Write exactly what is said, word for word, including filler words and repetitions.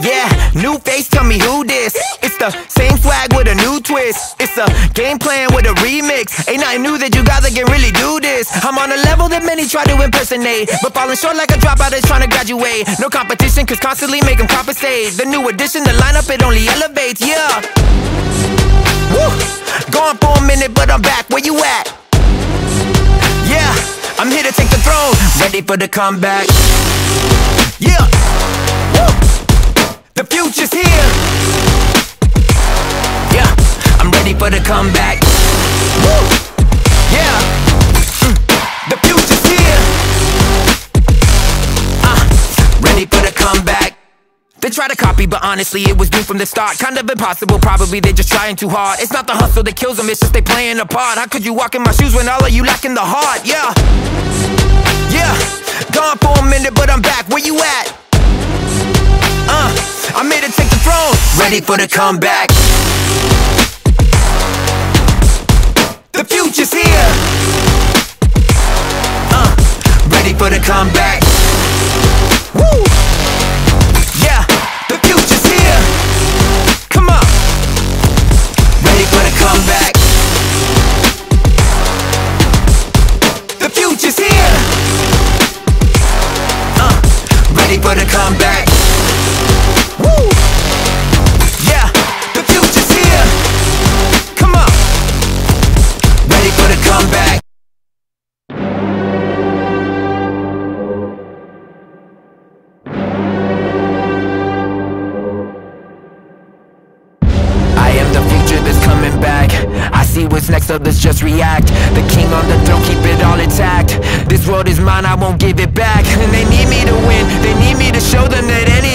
Yeah, new face, tell me who this. It's the same swag with a new twist. It's a game plan with a remix. Ain't nothing new that you guys can really do this. I'm on a level that many try to impersonate, but falling short like a dropout is trying to graduate. No competition, cause constantly make them compensate. The new addition, the lineup, it only elevates, yeah. Woo! Gone for a minute, but I'm back, where you at? Yeah, I'm here to take the throne, ready for the comeback. Yeah, woo! The future's here. Yeah, I'm ready for the comeback. Woo! Yeah, mm. The future's here. Uh, ready for the comeback. They try to copy, but honestly it was due from the start. Kind of impossible, probably they're just trying too hard. It's not the hustle that kills them, it's just they playing a part. How could you walk in my shoes when all of you lacking the heart? Yeah, yeah, gone for a minute, but I'm back, where you at? Uh, I'm here to take the throne, ready for the comeback. The future's here. Uh, ready for the comeback. Woo! Yeah, the future's here. Come on, ready for the comeback. The future's here. Uh, ready for the comeback. Woo! Yeah, the future's here. Come on, ready for the comeback. I see what's next, others just react. The king on the throne, keep it all intact. This world is mine, I won't give it back. And they need me to win, they need me to show them that any